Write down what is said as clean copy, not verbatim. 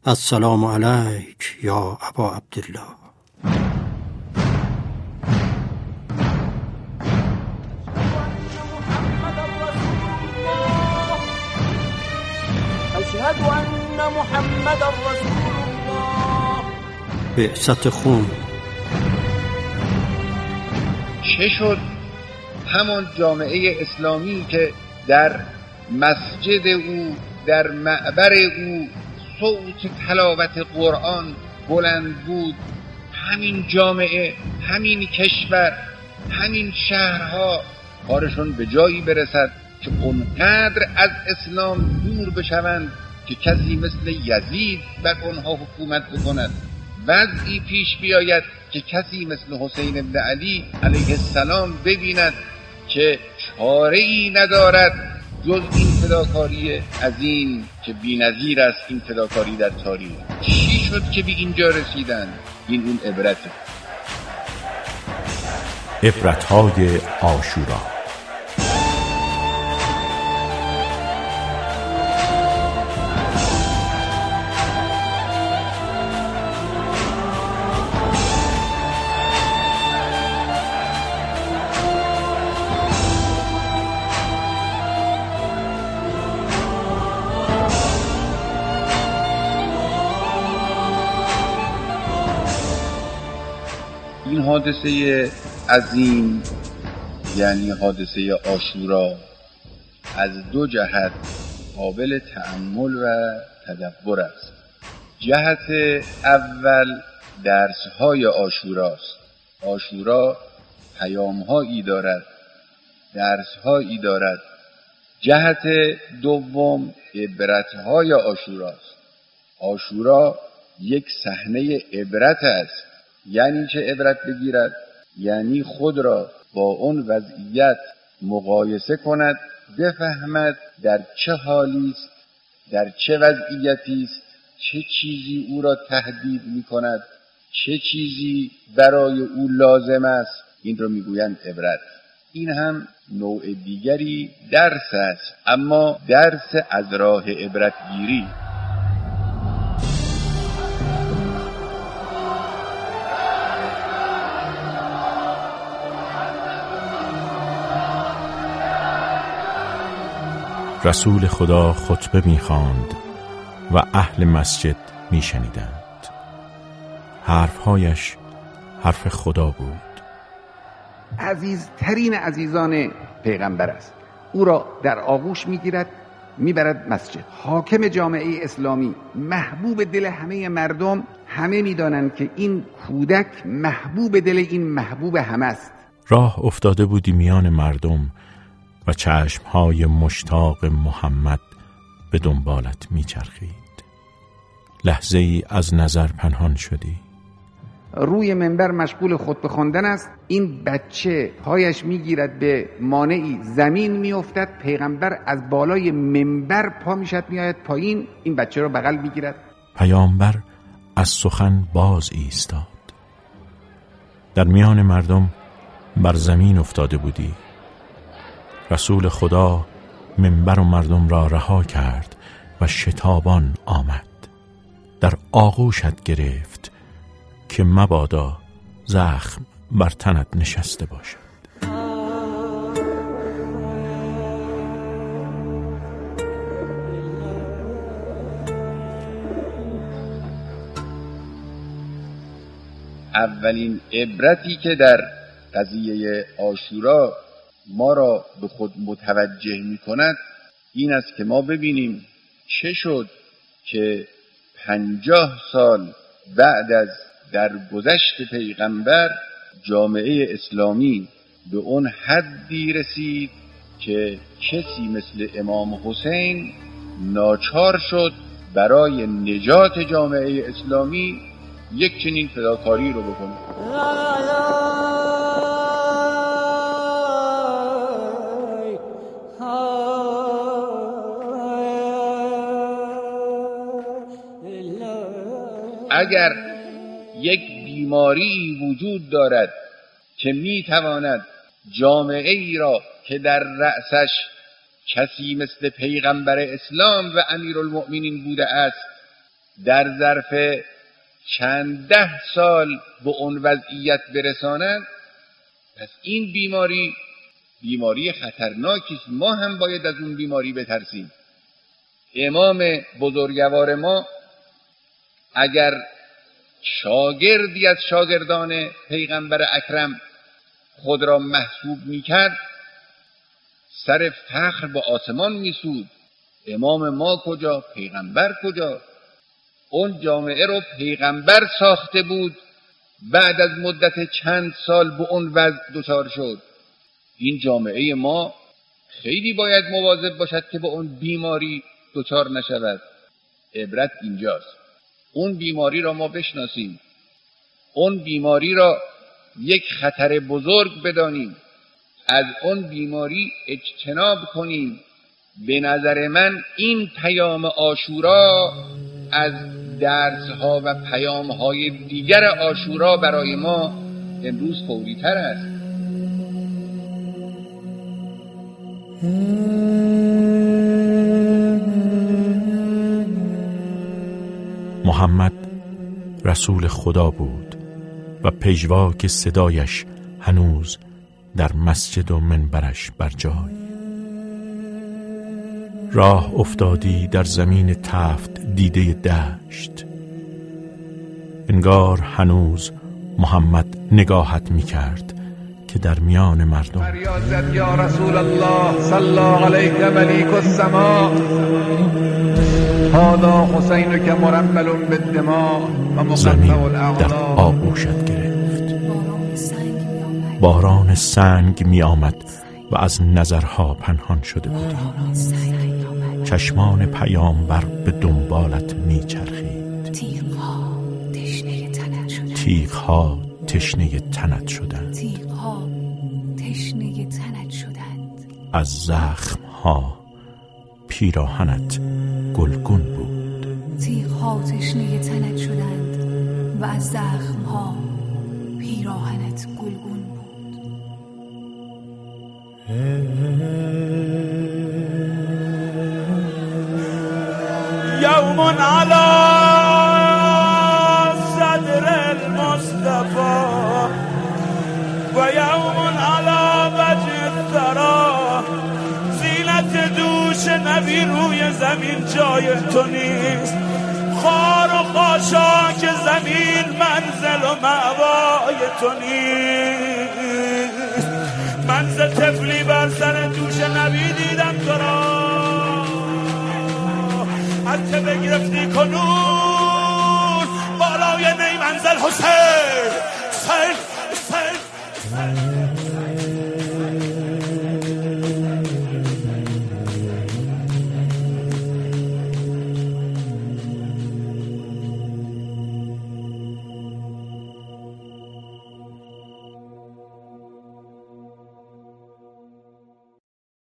السلام علیک یا ابا عبدالله. اشهد ان محمد رسول الله. بعثت خون. چه شد همان جامعه اسلامی که در مسجد او، در معبر او صوت تلاوت قرآن بلند بود، همین جامعه، همین کشور، همین شهرها کارشون به جایی برسد که اونقدر از اسلام دور بشوند که کسی مثل یزید بر اونها حکومت بکند، وضعی پیش بیاید که کسی مثل حسین بن علی علیه السلام ببیند که چاره‌ای ندارد جز این فداکاری عظیم که بی‌نظیر است. این فداکاری در تاریخ چی شد که به اینجا رسیدن؟ این اون عبرته. عبرت‌های عاشورا. این حادثه عظیم یعنی حادثه عاشورا از دو جهت قابل تأمل و تدبر است. جهت اول درس‌های عاشوراست. عاشورا پیام‌هایی دارد، درس‌هایی دارد. جهت دوم عبرت‌های عاشوراست. عاشورا یک صحنه عبرت است. یعنی چه عبرت بگیرد؟ یعنی خود را با اون وضعیت مقایسه کند، بفهمد در چه حالی است، در چه وضعیتی است، چه چیزی او را تهدید می‌کند، چه چیزی برای او لازم است. این را می‌گویند عبرت. این هم نوع دیگری درس است، اما درس از راه عبرتگیری. رسول خدا خطبه می‌خواند و اهل مسجد می‌شنیدند. حرفهایش حرف خدا بود. عزیزترین عزیزان پیغمبر است. او را در آغوش می‌گیرد، می‌برد مسجد. حاکم جامعه اسلامی، محبوب دل همه مردم. همه می‌دانند که این کودک محبوب دل این محبوب همه است. راه افتاده بودی میان مردم و چشمهای مشتاق محمد به دنبالت میچرخید. لحظه ای از نظر پنهان شدی. روی منبر مشغول خطبه خواندن است. این بچه پایش میگیرد به مانعی، زمین میافتد. پیغمبر از بالای منبر پا میشد میآید پایین، این بچه رو بغل میگیرد. پیامبر از سخن باز ایستاد. در میان مردم بر زمین افتاده بودی. رسول خدا منبر و مردم را رها کرد و شتابان آمد. در آغوشت گرفت که مبادا زخم بر تنت نشسته باشد. اولین عبرتی که در قضیه عاشورا ما را به خود متوجه می کند این است که ما ببینیم چه شد که 50 سال بعد از درگذشت پیغمبر جامعه اسلامی به اون حدی رسید که کسی مثل امام حسین ناچار شد برای نجات جامعه اسلامی یک چنین فداکاری رو بکنه. اگر یک بیماری وجود دارد که میتواند جامعه ای را که در رأسش کسی مثل پیغمبر اسلام و امیرالمؤمنین بوده است در ظرف چند ده سال به اون وضعیت برسانند، پس این بیماری خطرناکی است. ما هم باید از اون بیماری بترسیم. امام بزرگوار ما اگر شاگردی از شاگردان پیغمبر اکرم خود را محسوب می‌کرد، سر فخر به آسمان می‌سود. امام ما کجا؟ پیغمبر کجا؟ اون جامعه رو پیغمبر ساخته بود، بعد از مدت چند سال به اون وضع دچار شد. این جامعه ما خیلی باید مواظب باشد که به اون بیماری دچار نشود. عبرت اینجاست. اون بیماری را ما بشناسیم، اون بیماری را یک خطر بزرگ بدانیم، از اون بیماری اجتناب کنیم. به نظر من این پیام عاشورا از درس‌ها و پیام‌های دیگر عاشورا برای ما امروز فوری‌تر است. محمد رسول خدا بود و پیشواک صدایش هنوز در مسجد و منبرش بر جای. راه افتادی در زمین تفت دیده دشت، انگار هنوز محمد نگاهت می‌کرد که در میان مردم فریاد زد یا رسول الله صلی علیک ملیک السما، هذا حسینک مرمل بالدماء و مقطع زمین در الاعضاء. آغوشت گرفت. باران سنگ می آمد و از نظرها پنهان شده بودی. چشمان پیامبر به دنبالت می چرخید. تیغها تشنه تنت شدند. از زخمها پیراهنت گلگون بود. تیغها تشنه تنت شدند و از زخمها پیراهنت گلگون بود. یوم علی صدر المصطفى و یوم علی وجه الثری، زینت دوش نبی روی زمین جای تو نیست، خار و خاشاک زمین منزل و مأوای تو نیست. من ز طفلی بر سر دوش نبی دیدم تو را، از که بگرفتی کنون بالای نی منزل حسین.